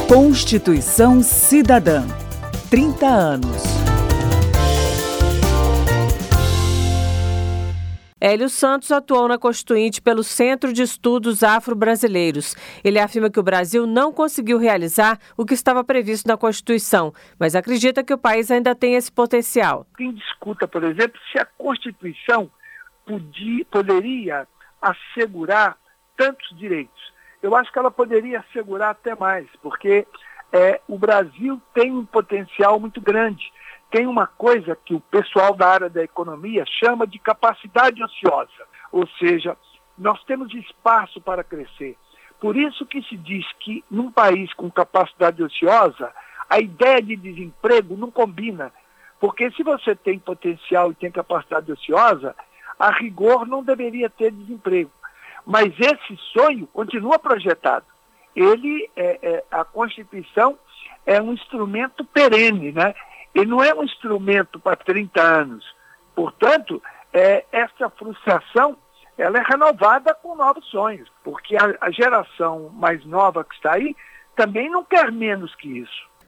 Constituição Cidadã. 30 anos. Hélio Santos atuou na Constituinte pelo Centro de Estudos Afro-Brasileiros. Ele afirma que o Brasil não conseguiu realizar o que estava previsto na Constituição, mas acredita que o país ainda tem esse potencial. Quem discuta, por exemplo, se a Constituição poderia assegurar tantos direitos. Eu acho que ela poderia assegurar até mais, porque o Brasil tem um potencial muito grande. Tem uma coisa que o pessoal da área da economia chama de capacidade ociosa, ou seja, nós temos espaço para crescer. Por isso que se diz que num país com capacidade ociosa, a ideia de desemprego não combina, porque se você tem potencial e tem capacidade ociosa, a rigor não deveria ter desemprego. Mas esse sonho continua projetado. A Constituição é um instrumento perene, né? Ele não é um instrumento para 30 anos. Portanto, essa frustração ela é renovada com novos sonhos, porque a geração mais nova que está aí também não quer menos que isso.